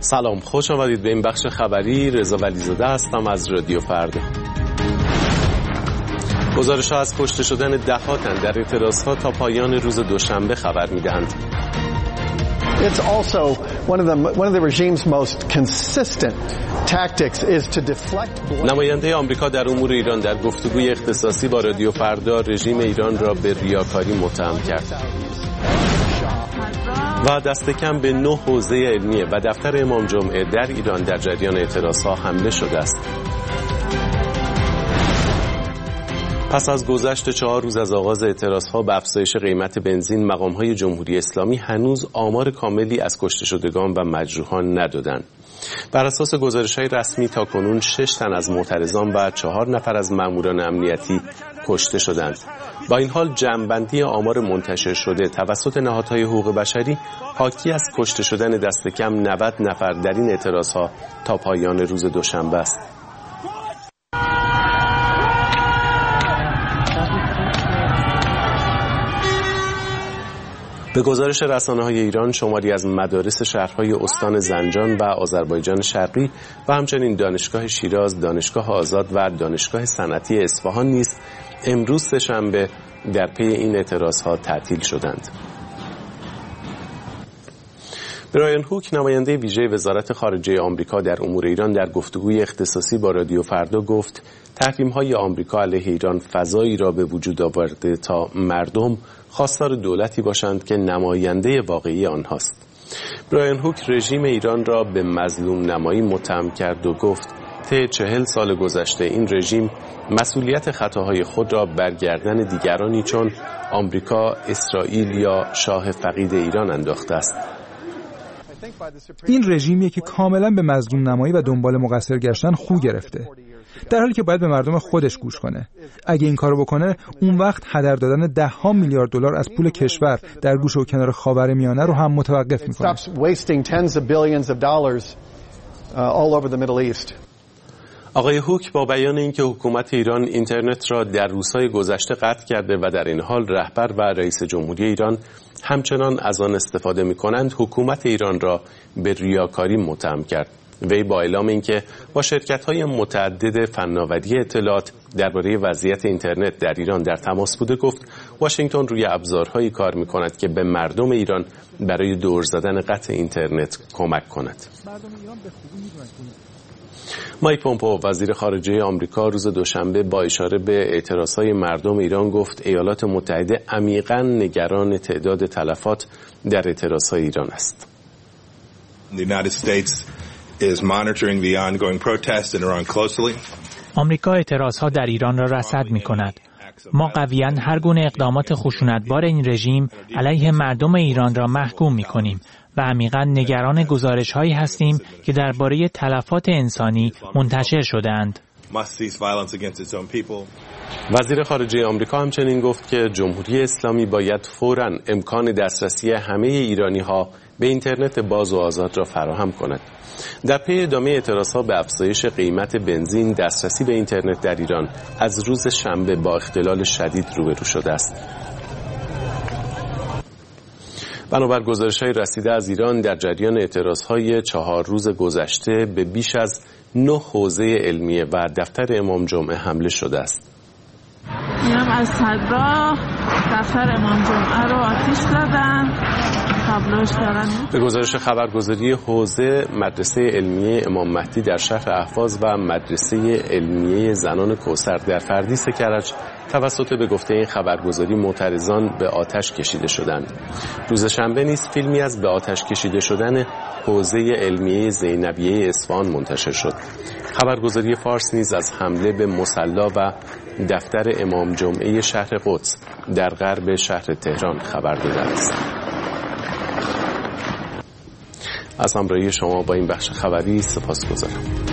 سلام، خوش آمدید به این بخش خبری. رضا ولیزاده هستم از رادیو فردا. گزارش‌ها از کشته شدن ده‌ها تن در اعتراض‌ها تا پایان روز دوشنبه خبر می‌دهند. It's also one of the regime's most consistent tactics is to deflect. نماینده آمریکا در امور ایران در گفتگوی اختصاصی با رادیو فردا رژیم ایران را به ریاکاری متهم کرد و دست کم به 9 حوزه علمیه و دفتر امام جمعه در ایران در جریان اعتراض‌ها حمله شده است. پس از گذشت 4 روز از آغاز اعتراض‌ها به افزایش قیمت بنزین، مقام‌های جمهوری اسلامی هنوز آمار کاملی از کشته شدگان و مجروحان ندادند. بر اساس گزارش‌های رسمی تاکنون 6 تن از معترضان و 4 نفر از ماموران امنیتی کشته شدند. با این حال جمع‌بندی آمار منتشر شده توسط نهادهای حقوق بشری حاکی از کشته شدن دست کم 90 نفر در این اعتراض‌ها تا پایان روز دوشنبه است. به گزارش رسانه‌های ایران، شماری از مدارس شهرهای استان زنجان و آذربایجان شرقی و همچنین دانشگاه شیراز، دانشگاه آزاد و دانشگاه صنعتی اصفهان نیز امروز سه‌شنبه در پی این اعتراض‌ها تعطیل شدند. برایان هوک، نماینده ویژه وزارت خارجه آمریکا در امور ایران، در گفتگوی اختصاصی با رادیو فردا گفت تحریم‌های آمریکا علیه ایران فضایی را به وجود آورده تا مردم خواستار دولتی باشند که نماینده واقعی آنهاست. برایان هوک رژیم ایران را به مظلوم نمایی متهم کرد و گفت طی 40 سال گذشته این رژیم مسئولیت خطاهای خود را بر گردن دیگرانی چون آمریکا، اسرائیل یا شاه فقید ایران انداخته است. این رژیمیه که کاملا به مظلوم نمایی و دنبال مقصر گشتن خو گرفته، در حالی که باید به مردم خودش گوش کنه. اگه این کارو بکنه، اون وقت هدر دادن $10 میلیارد از پول کشور در گوشه و کنار خاورمیانه رو هم متوقف میکنه. آقای هوک با بیان اینکه حکومت ایران اینترنت را در روزهای گذشته قطع کرده و در این حال رهبر و رئیس جمهوری ایران همچنان از آن استفاده می‌کنند، حکومت ایران را به ریاکاری متهم کرد. وی با اعلام اینکه با شرکت‌های متعدد فناوری اطلاعات درباره وضعیت اینترنت در ایران در تماس بوده، گفت واشنگتن روی ابزارهایی کار می‌کند که به مردم ایران برای دور زدن قطع اینترنت کمک کند. مایک پومپئو، وزیر خارجه آمریکا، روز دوشنبه با اشاره به اعتراضهای مردم ایران گفت ایالات متحده عمیقاً نگران تعداد تلفات در اعتراضهای ایران است. آمریکا اعتراضها در ایران را رصد می‌کند. ما قویاً هر گونه اقدامات خشونتبار این رژیم علیه مردم ایران را محکوم می‌کنیم و عمیقاً نگران گزارش‌هایی هستیم که درباره تلفات انسانی منتشر شده‌اند. وزیر خارجه آمریکا همچنین گفت که جمهوری اسلامی باید فوراً امکان دسترسی همه ایرانی‌ها به اینترنت باز و آزاد را فراهم کند. در پی ادامه اعتراضها به افزایش قیمت بنزین، دسترسی به اینترنت در ایران از روز شنبه با اختلال شدید روبرو شده است. بنابر گزارش‌های رسیده از ایران، در جریان اعتراضهای 4 روز گذشته به بیش از 9 حوزه علمیه و دفتر امام جمعه حمله شده است. میرم از صدرا دفتر امام جمعه رو آتش زدن. به گزارش خبرگزاری حوزه مدرسه علمیه امام مهدی در شهر اهواز و مدرسه علمیه زنان کوثر در فردیس کرج توسط به گفته این خبرگزاری معترضان به آتش کشیده شدند. روز شنبه نیز فیلمی از به آتش کشیده شدن حوزه علمیه زینبیه اصفهان منتشر شد. خبرگزاری فارس نیز از حمله به مصلی و دفتر امام جمعه شهر قدس در غرب شهر تهران خبر داده است. از همراهی شما با این بخش خبری سپاسگزارم.